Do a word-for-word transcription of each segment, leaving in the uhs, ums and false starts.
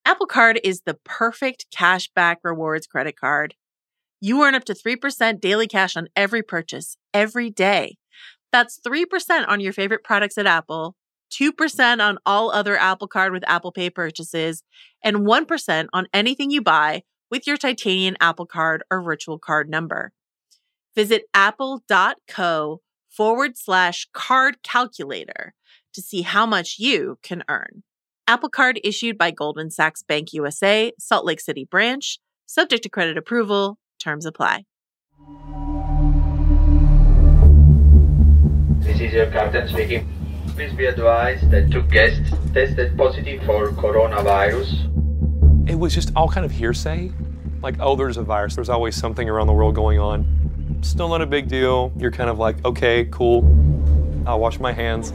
Apple Card is the perfect cashback rewards credit card. You earn up to three percent daily cash on every purchase, every day. That's three percent on your favorite products at Apple, two percent on all other Apple Card with Apple Pay purchases, and one percent on anything you buy with your titanium Apple Card or virtual card number. Visit apple.co forward slash card calculator to see how much you can earn. Apple Card issued by Goldman Sachs Bank U S A, Salt Lake City branch, subject to credit approval. Terms apply. This is your captain speaking. Please be advised that two guests tested positive for coronavirus. It was just all kind of hearsay. Like, oh, there's a virus. There's always something around the world going on. Still not a big deal. You're kind of like, okay, cool. I'll wash my hands.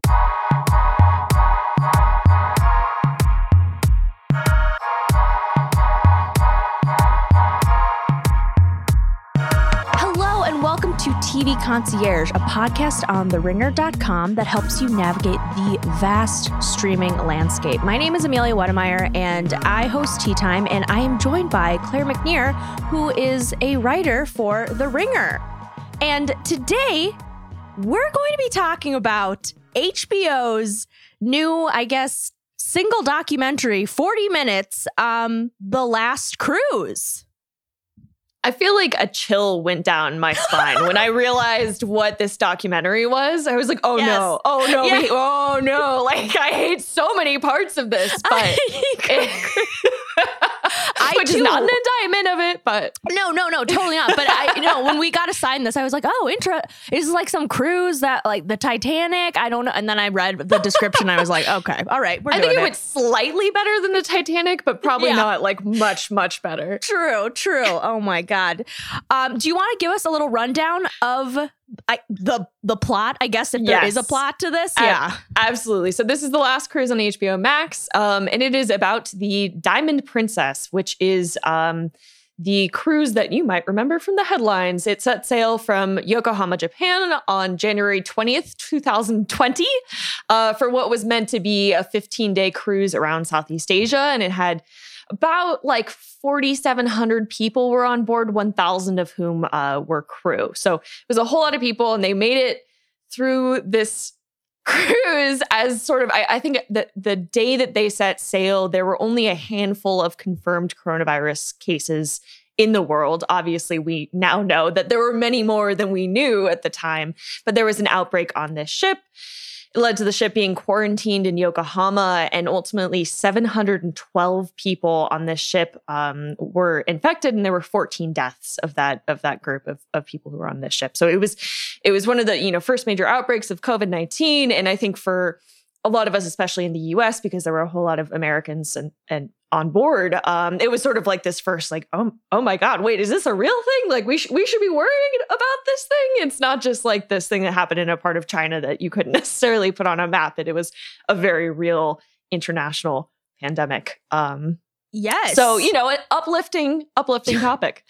To T V Concierge, a podcast on the ringer dot com that helps you navigate the vast streaming landscape. My name is Amelia Wedemeyer, and I host Tea Time, and I am joined by Claire McNear, who is a writer for The Ringer. And today, we're going to be talking about H B O's new, I guess, single documentary, forty minutes, um, The Last Cruise. I feel like a chill went down my spine when I realized what this documentary was. I was like, oh, yes. no, oh, no, yeah. we, oh, no. Like, I hate so many parts of this, but it, I which do. is not an indictment of it, but. No, no, no, totally not. But I, you know, when we got assigned this, I was like, oh, intro is like some cruise that like the Titanic. I don't know. And then I read the description. I was like, okay, all right, we're I doing think it, it went slightly better than the Titanic, but probably yeah. not like much, much better. True, true. Oh my God. Um, do you want to give us a little rundown of I, the the plot, I guess, if there yes. is a plot to this? Uh, yeah, absolutely. So this is The Last Cruise on H B O Max, um, and it is about the Diamond Princess, which is um, the cruise that you might remember from the headlines. It set sail from Yokohama, Japan on January twentieth, twenty twenty uh, for what was meant to be a fifteen-day cruise around Southeast Asia, and it had about like forty-seven hundred people were on board, one thousand of whom uh, were crew. So it was a whole lot of people, and they made it through this cruise as sort of, I, I think that the day that they set sail, there were only a handful of confirmed coronavirus cases in the world. Obviously, we now know that there were many more than we knew at the time, but there was an outbreak on this ship. It led to the ship being quarantined in Yokohama, and ultimately seven hundred twelve people on this ship um, were infected, and there were fourteen deaths of that of that group of, of people who were on this ship. So it was it was one of the you know first major outbreaks of COVID nineteen, and I think for a lot of us, especially in the U S, because there were a whole lot of Americans and and on board, um, it was sort of like this first, like, oh, oh my God, wait, is this a real thing? Like, we, sh- we should be worrying about this thing. It's not just like this thing that happened in a part of China that you couldn't necessarily put on a map. That it was a very real international pandemic. Um, yes. So, you know, an uplifting, uplifting topic.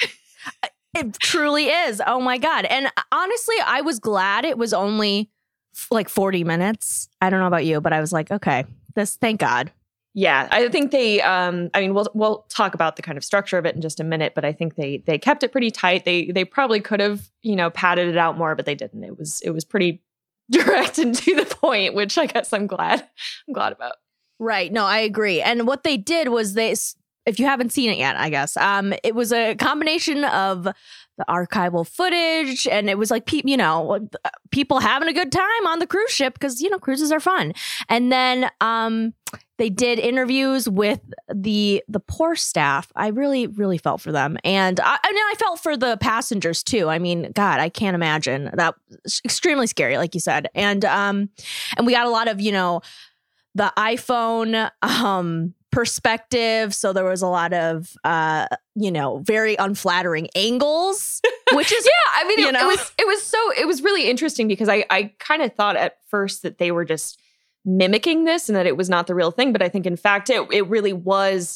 It truly is. Oh my God. And honestly, I was glad it was only f- like forty minutes. I don't know about you, but I was like, okay, this, thank God. Yeah, I think they, um, I mean, we'll we'll talk about the kind of structure of it in just a minute, but I think they they kept it pretty tight. They they probably could have, you know, padded it out more, but they didn't. It was it was pretty direct and to the point, which I guess I'm glad I'm glad about. Right. No, I agree. And what they did was they, if you haven't seen it yet, I guess, um, it was a combination of the archival footage, and it was like, pe- you know, people having a good time on the cruise ship because, you know, cruises are fun. And then um, they did interviews with the the poor staff. I really, really felt for them. And I, and I felt for the passengers, too. I mean, God, I can't imagine. That was extremely scary, like you said. And um, and we got a lot of, you know, the iPhone um perspective. So there was a lot of, uh, you know, very unflattering angles, which is, yeah, I mean, you it, know? it was, it was so, it was really interesting because I, I kind of thought at first that they were just mimicking this and that it was not the real thing. But I think in fact, it, it really was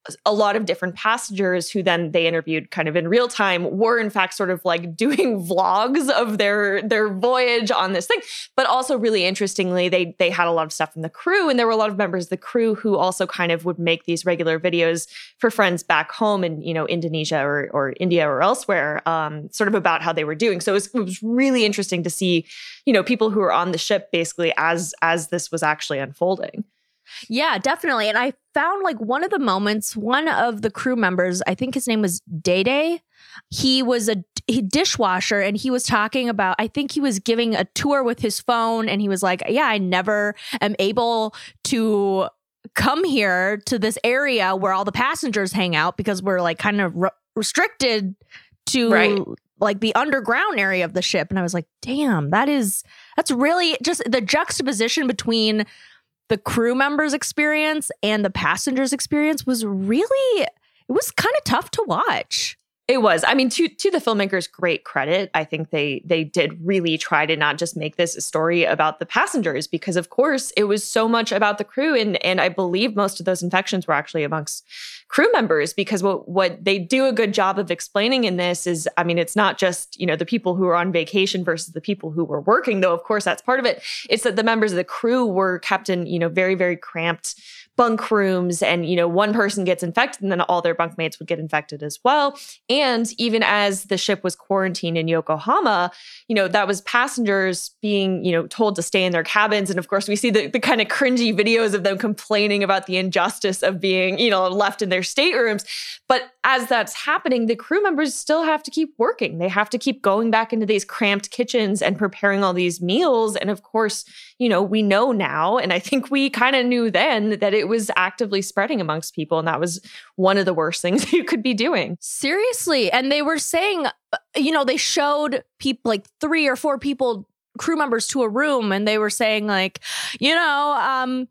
a lot of different passengers who then they interviewed kind of in real time were in fact sort of like doing vlogs of their their voyage on this thing. But also really interestingly, they they had a lot of stuff from the crew, and there were a lot of members of the crew who also kind of would make these regular videos for friends back home in, you know, Indonesia or or India or elsewhere, um, sort of about how they were doing. So it was, it was really interesting to see, you know, people who were on the ship basically as as this was actually unfolding. Yeah, definitely. And I found like one of the moments, one of the crew members, I think his name was Day Day. He was a he, dishwasher, and he was talking about, I think he was giving a tour with his phone, and he was like, yeah, I never am able to come here to this area where all the passengers hang out because we're like kind of re- restricted to right. like the underground area of the ship. And I was like, damn, that is, that's really just the juxtaposition between the crew members' experience and the passengers' experience was really, it was kind of tough to watch. It was. I mean, to to the filmmakers' great credit, I think they they did really try to not just make this a story about the passengers, because of course it was so much about the crew, and and I believe most of those infections were actually amongst crew members, because what what they do a good job of explaining in this is, I mean, it's not just, you know, the people who are on vacation versus the people who were working, though of course that's part of it. It's that the members of the crew were kept in, you know, very, very cramped bunk rooms, and, you know, one person gets infected and then all their bunkmates would get infected as well. And even as the ship was quarantined in Yokohama, you know, that was passengers being, you know, told to stay in their cabins. And of course, we see the, the kind of cringy videos of them complaining about the injustice of being, you know, left in their staterooms. But as that's happening, the crew members still have to keep working. They have to keep going back into these cramped kitchens and preparing all these meals. And of course, you know, we know now, and I think we kind of knew then, that it was actively spreading amongst people. And that was one of the worst things you could be doing. Seriously. And they were saying, you know, they showed people, like three or four people, crew members, to a room, and they were saying like, you know, um,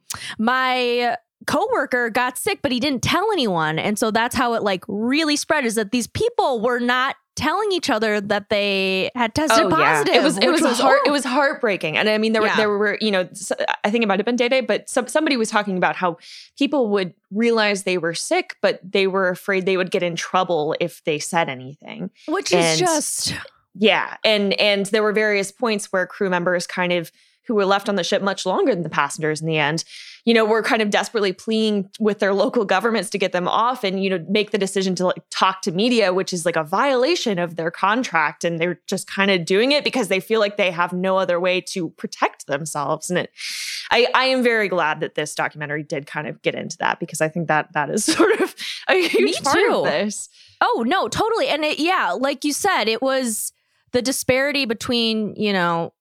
my coworker got sick, but he didn't tell anyone. And so that's how it like really spread, is that these people were not telling each other that they had tested oh, positive. Yeah. It was it was, was heart, oh. it was heartbreaking. And I mean, there yeah. were there were, you know, I think it might have been Day Day, but some, somebody was talking about how people would realize they were sick, but they were afraid they would get in trouble if they said anything. Which and, is just yeah. And and there were various points where crew members kind of who were left on the ship much longer than the passengers in the end, you know, were kind of desperately pleading with their local governments to get them off and, you know, make the decision to like talk to media, which is like a violation of their contract. And they're just kind of doing it because they feel like they have no other way to protect themselves. And it, I, I am very glad that this documentary did kind of get into that, because I think that that is sort of a huge Me part too. of this. Oh, no, totally. And it, yeah, like you said, it was the disparity between, you know,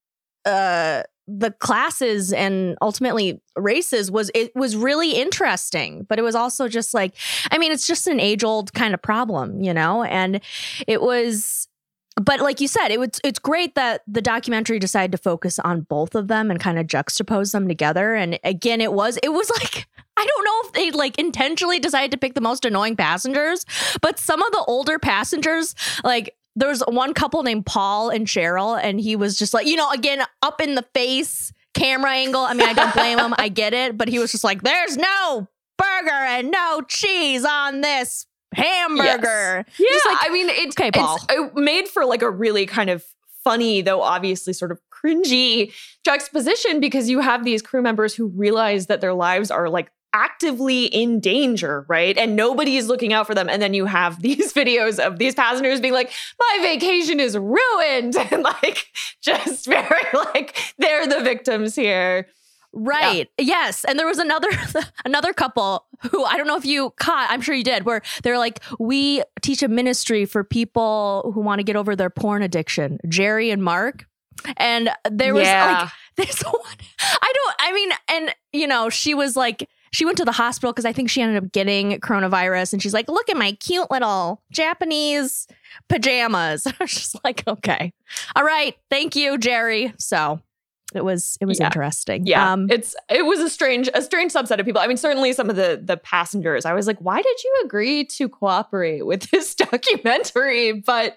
uh, the classes and ultimately races was, it was really interesting, but it was also just like, I mean, it's just an age old kind of problem, you know, and it was, but like you said, it was, it's great that the documentary decided to focus on both of them and kind of juxtapose them together. And again, it was, it was like, I don't know if they like intentionally decided to pick the most annoying passengers, but some of the older passengers, like, there was one couple named Paul and Cheryl, and he was just like, you know, again, up in the face camera angle. I mean, I don't blame him. I get it. But he was just like, there's no burger and no cheese on this hamburger. Yes. Yeah. Like, I mean, it's, okay, Paul. it's it made for like a really kind of funny, though obviously sort of cringy juxtaposition, because you have these crew members who realize that their lives are like actively in danger, right? And nobody is looking out for them. And then you have these videos of these passengers being like, my vacation is ruined. And like, just very like, they're the victims here. Right. Yeah. Yes. And there was another another couple who, I don't know if you caught, I'm sure you did, where they're like, we teach a ministry for people who want to get over their porn addiction, Jerry and Mark. And there was yeah. like this one. I don't, I mean, and you know, she was like, she went to the hospital because I think she ended up getting coronavirus, and she's like, look at my cute little Japanese pajamas. I was just like, okay. All right. Thank you, Jerry. So it was it was yeah. interesting. Yeah. Um, it's it was a strange, a strange subset of people. I mean, certainly some of the the passengers, I was like, why did you agree to cooperate with this documentary? But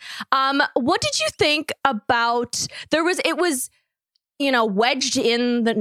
um, what did you think about, there was, it was, you know, wedged in the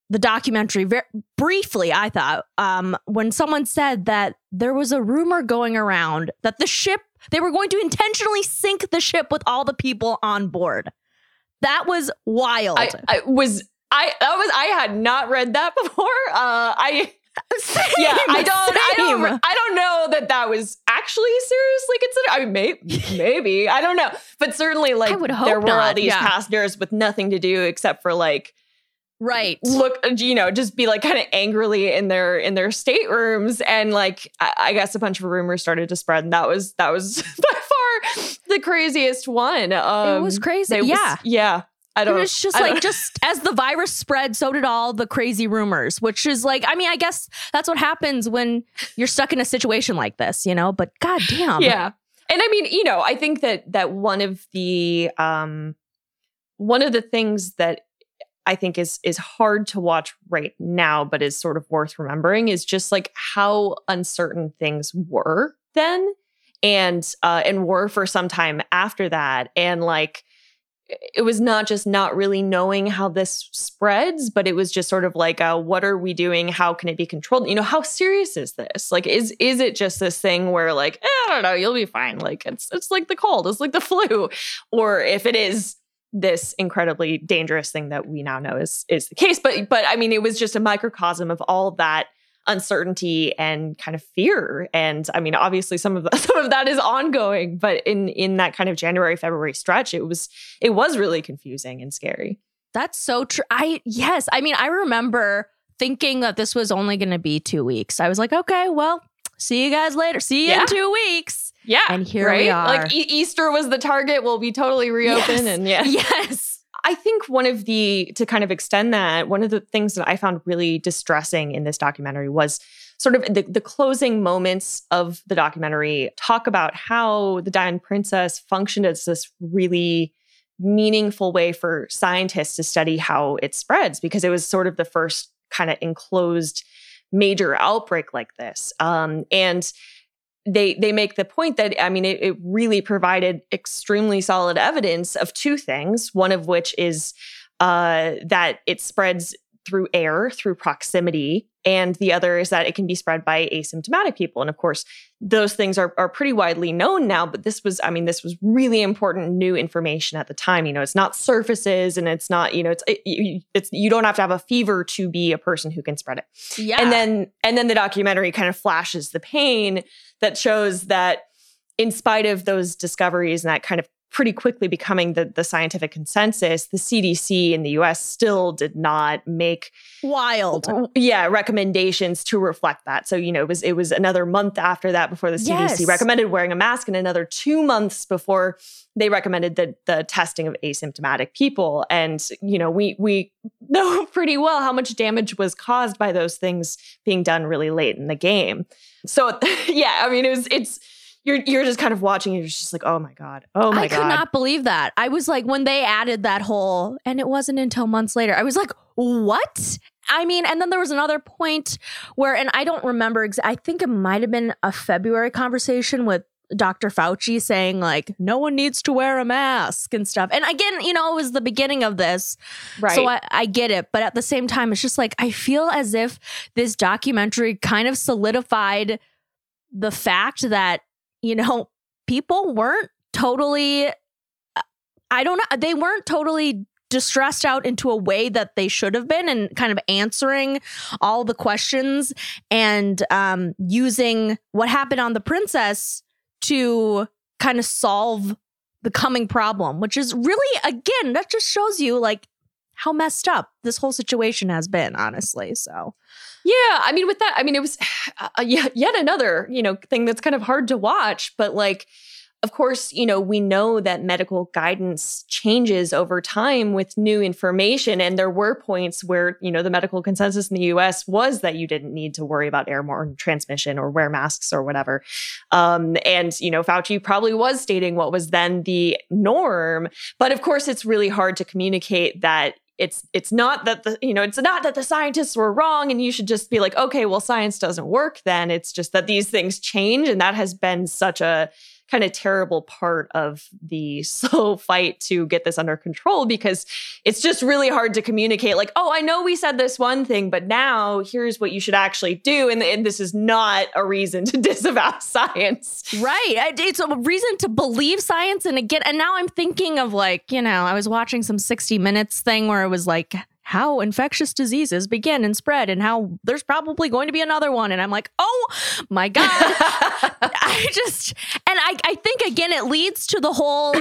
the documentary very briefly, I thought, um, when someone said that there was a rumor going around that the ship, they were going to intentionally sink the ship with all the people on board. That was wild. I, I was, I, that was, I had not read that before. Uh, I, Same, yeah, I don't, I don't, same. I don't know that that was actually seriously considered. I mean, maybe, maybe, I don't know, but certainly, like, I would hope there were all not, these yeah. passengers with nothing to do except for like, Right. look, you know, just be like kind of angrily in their in their staterooms, and like I, I guess a bunch of rumors started to spread, and that was that was by far the craziest one. Um, It was crazy. they was- Yeah. yeah. I It don't. was just I don't- like, just as the virus spread, so did all the crazy rumors, which is like, I mean, I guess that's what happens when you're stuck in a situation like this, you know, but goddamn. yeah. And I mean, you know, I think that that one of the um, one of the things that I think is is hard to watch right now, but is sort of worth remembering, is just like how uncertain things were then, and uh, and were for some time after that, and like it was not just not really knowing how this spreads, but it was just sort of like, uh, what are we doing? How can it be controlled? You know, how serious is this? Like, is is it just this thing where like, eh, I don't know, you'll be fine. Like it's it's like the cold, it's like the flu, or if it is this incredibly dangerous thing that we now know is is the case. But but I mean, it was just a microcosm of all of that uncertainty and kind of fear. And I mean, obviously some of the, some of that is ongoing, but in in that kind of January, February stretch, it was it was really confusing and scary. That's so true. I, yes. I mean, I remember thinking that this was only going to be two weeks. I was like, okay, well, see you guys later. See you Yeah. in two weeks. Yeah. And here right? we are. Like e- Easter was the target. We'll be totally reopened. Yes. And yeah. Yes. I think one of the, to kind of extend that, one of the things that I found really distressing in this documentary was sort of the, the closing moments of the documentary talk about how the Diamond Princess functioned as this really meaningful way for scientists to study how it spreads, because it was sort of the first kind of enclosed major outbreak like this. Um, and They they make the point that, I mean, it, it really provided extremely solid evidence of two things, one of which is uh, that it spreads through air, through proximity, and the other is that it can be spread by asymptomatic people. And of course, those things are, are pretty widely known now, but this was, I mean, this was really important new information at the time. You know, it's not surfaces, and it's not, you know, it's, it, it's, you don't have to have a fever to be a person who can spread it. Yeah. And then, and then the documentary kind of flashes the pain that shows that in spite of those discoveries and that kind of pretty quickly becoming the, the scientific consensus, the C D C in the U S still did not make Wild. yeah, recommendations to reflect that. So, you know, it was it was another month after that before the C D C Yes. recommended wearing a mask, and another two months before they recommended the the testing of asymptomatic people. And, you know, we we know pretty well how much damage was caused by those things being done really late in the game. So, yeah, I mean, it was it's You're you're just kind of watching, and you're just like, oh my God. Oh my I God. could not believe that. I was like, when they added that whole, and it wasn't until months later, I was like, what? I mean, and then there was another point where, and I don't remember, ex- I think it might have been a February conversation with Doctor Fauci saying like, no one needs to wear a mask and stuff. And again, you know, it was the beginning of this. Right. So I, I get it. But at the same time, it's just like, I feel as if this documentary kind of solidified the fact that, you know, people weren't totally, I don't know, they weren't totally distressed out into a way that they should have been, and kind of answering all the questions and um, using what happened on the Princess to kind of solve the coming problem, which is really, again, that just shows you like how messed up this whole situation has been, honestly. So, yeah, I mean, with that, I mean, it was uh, yet, yet another, you know, thing that's kind of hard to watch. But like, of course, you know, we know that medical guidance changes over time with new information. And there were points where, you know, the medical consensus in the U S was that you didn't need to worry about airborne transmission or wear masks or whatever. Um, and, you know, Fauci probably was stating what was then the norm. But of course, it's really hard to communicate that It's it's not that the, you know, it's not that the scientists were wrong and you should just be like, okay, well, science doesn't work then. It's just that these things change. And that has been such a kind of terrible part of the slow fight to get this under control, because it's just really hard to communicate like, oh, I know we said this one thing, but now here's what you should actually do. And, and this is not a reason to disavow science. Right. It's a reason to believe science. And again, and now I'm thinking of like, you know, I was watching some sixty minutes thing where it was like, how infectious diseases begin and spread and how there's probably going to be another one. And I'm like, oh my God. I just, and I, I think again, it leads to the whole,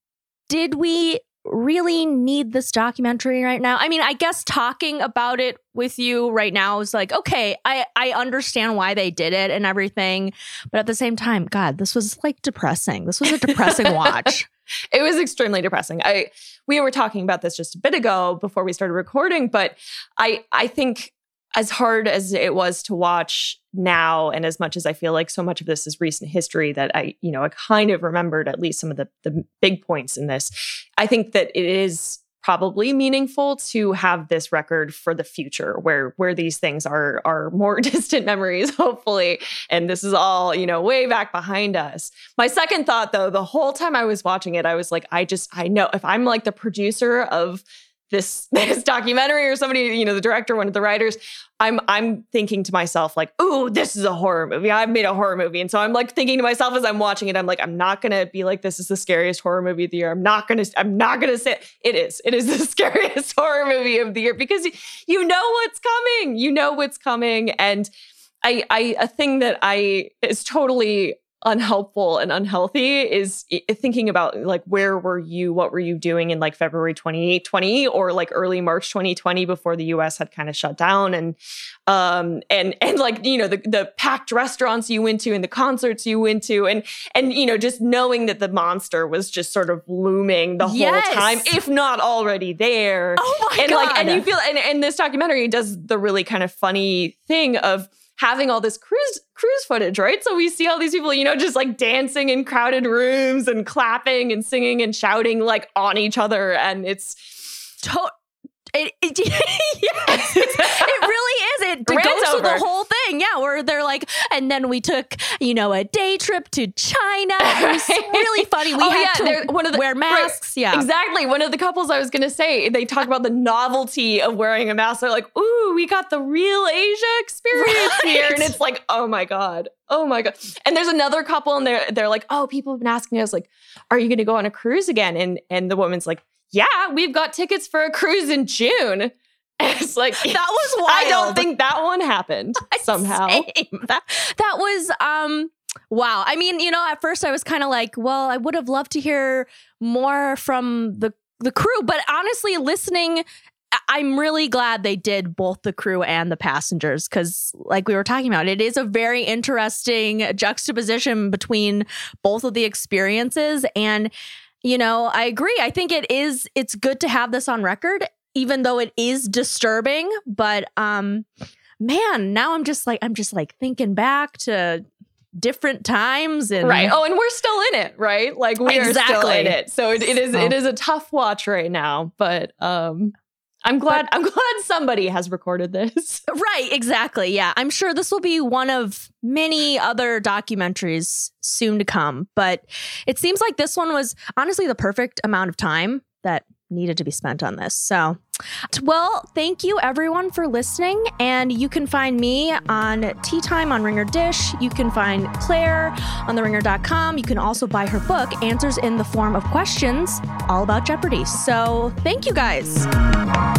did we really need this documentary right now? I mean, I guess talking about it with you right now is like, okay, I, I understand why they did it and everything. But at the same time, God, this was like depressing. This was a depressing watch. It was extremely depressing. I we were talking about this just a bit ago before we started recording, but I I think as hard as it was to watch now, and as much as I feel like so much of this is recent history that I, you know, I kind of remembered at least some of the the big points in this, I think that it is probably meaningful to have this record for the future where where these things are are more distant memories, hopefully. And this is all, you know, way back behind us. My second thought, though, the whole time I was watching it, I was like, I just, I know if I'm like the producer of this, this documentary or somebody, you know, the director, one of the writers, I'm I'm thinking to myself like, ooh, this is a horror movie. I've made a horror movie. And so I'm like thinking to myself as I'm watching it, I'm like, I'm not going to be like, this is the scariest horror movie of the year. I'm not going to, I'm not going to say it is. It is the scariest horror movie of the year because you know what's coming. You know what's coming. And I, I a thing that I is totally unhelpful and unhealthy is thinking about like, where were you, what were you doing in like February twenty twenty or like early March twenty twenty before the U S had kind of shut down, and um and and like, you know, the the packed restaurants you went to and the concerts you went to, and and you know, just knowing that the monster was just sort of looming the yes. whole time, if not already there. Oh my and God. like and you feel and, and this documentary does the really kind of funny thing of having all this cruise cruise footage, right? So we see all these people, you know, just like dancing in crowded rooms and clapping and singing and shouting like on each other. And it's to- it, it yes, it really is. It Rant goes through over. the whole thing. Yeah, where they're like, and then we took, you know, a day trip to China. It was really funny. We Oh, had yeah, to they're- one of the- wear masks. right, Yeah, exactly. One of the couples I was going to say, they talk about the novelty of wearing a mask. They're like, ooh, we got the real Asia experience Right. here. And it's like, oh my God. Oh my God. And there's another couple and they're, they're like, oh, people have been asking us like, are you going to go on a cruise again? And, and the woman's like, yeah, we've got tickets for a cruise in June. And it's like, that was wild. I don't think that one happened somehow. Same. That, that was, um, wow. I mean, you know, at first I was kind of like, well, I would have loved to hear more from the, the crew. But honestly, listening, I- I'm really glad they did both the crew and the passengers, because like we were talking about, it is a very interesting juxtaposition between both of the experiences. And, you know, I agree. I think it is, it's good to have this on record, even though it is disturbing. But um, man, now I'm just like, I'm just like thinking back to different times. And Right. Oh, and we're still in it, right? Like we are still Exactly. in it. So it, it is So- it is a tough watch right now. But um I'm glad I'm glad somebody has recorded this. Right, exactly. Yeah. I'm sure this will be one of many other documentaries soon to come. But it seems like this one was honestly the perfect amount of time that needed to be spent on this. So, well, thank you everyone for listening. And you can find me on Tea Time on Ringer Dish. You can find Claire on the ringer dot com. You can also buy her book, Answers in the Form of Questions, all about Jeopardy. So thank you guys.